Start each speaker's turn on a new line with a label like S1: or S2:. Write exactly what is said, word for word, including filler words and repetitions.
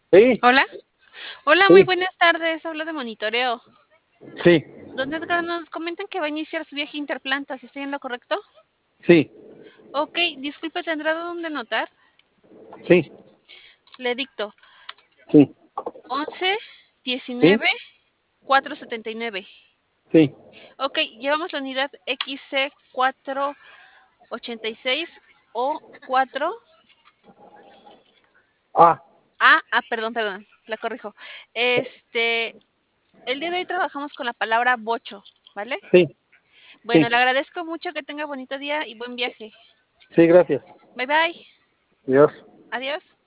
S1: Sí,
S2: Hola. Hola, muy
S1: sí,
S2: buenas tardes. Hablo de monitoreo.
S1: sí,
S2: Don Edgar, nos comentan que va a iniciar su viaje Interplantas. ¿Estoy en lo correcto?
S1: sí,
S2: Ok, disculpe, ¿tendrá dónde anotar?
S1: sí,
S2: Le dicto
S1: sí,
S2: once
S1: sí,
S2: diecinueve cuatrocientos setenta y nueve.
S1: sí.
S2: Ok, llevamos la unidad X C cuatrocientos ochenta y seis o cuatro.
S1: Ah,
S2: Ah, ah, perdón, perdón, la corrijo. Este, el día de hoy trabajamos con la palabra bocho, ¿vale?
S1: sí,
S2: Bueno,
S1: sí,
S2: le agradezco mucho, que tenga bonito día y buen viaje.
S1: sí, gracias.
S2: Bye bye.
S1: Dios.
S2: Adiós.